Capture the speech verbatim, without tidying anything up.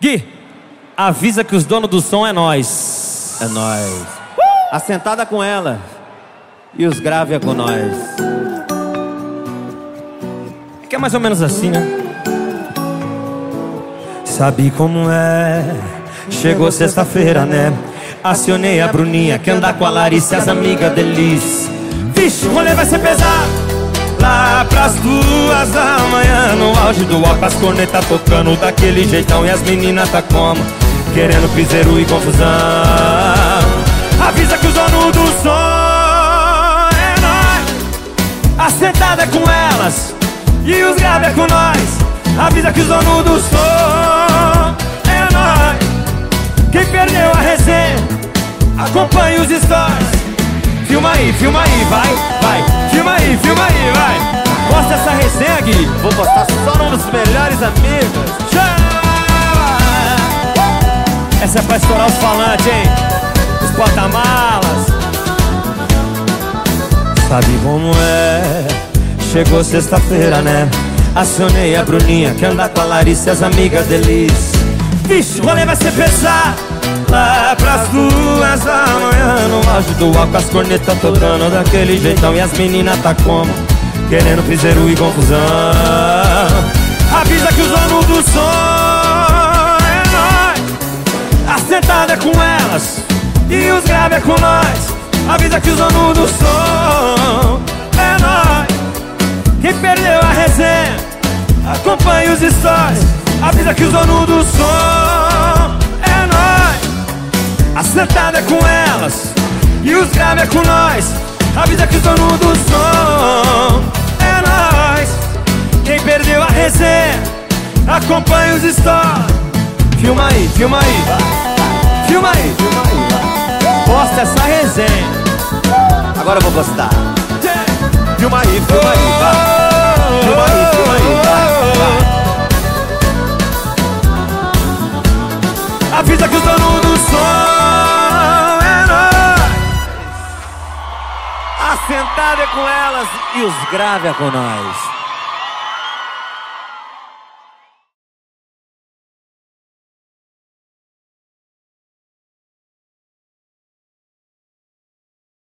Gui, avisa que os donos do som é nós. É nós. Uh! Assentada com ela. E os graves é com nós. É que é mais ou menos assim, né? Sabe como é? Chegou sexta-feira, né? Acionei a Bruninha, que anda com a Larissa e as amigas delícia. Vixe, o rolê vai ser pesado. Lá pras duas da manhã, no auge do álcool, as cornetas tocando daquele jeitão. E as meninas tá como? Querendo piseiro e confusão. Avisa que os donos do som é nós. Assentada é com elas e os graves é com nós. Avisa que os donos do som é nós. Quem perdeu a resenha, acompanhe os stories. Filma aí, filma aí, vai, vai. Filma aí, filma aí, vai. Posta essa resenha, Gui. Vou postar só num dos melhores amigos. Essa é pra estourar os falantes, hein? Os porta-malas. Sabe como é? Chegou sexta-feira, né? Acionei a Bruninha, que anda com a Larissa e as amigas delícia. Vixe, o rolê vai ser pesado. Lá pras duas da manhã, no auge do álcool, as cornetas tocando daquele jeitão. E as meninas tá como? Querendo piseiro e confusão. Avisa que os donos do som é nós. Assentada é com elas e os graves é com nós. Avisa que os donos do som é nós. Quem perdeu a resenha, acompanhe os stories. Avisa que os donos do som é nós. Assentada é com elas e os graves é com nós. Avisa que os donos do som é nós. Quem perdeu a resenha, acompanhe os stories. Filma aí, filma aí, filma aí, filma aí. Posta essa resenha. Agora eu vou postar. Filma aí, filma aí, vai. Filma aí, filma aí, vai, vai. Avisa que os donos do som é nós. Assentada é com elas e os graves é com nós.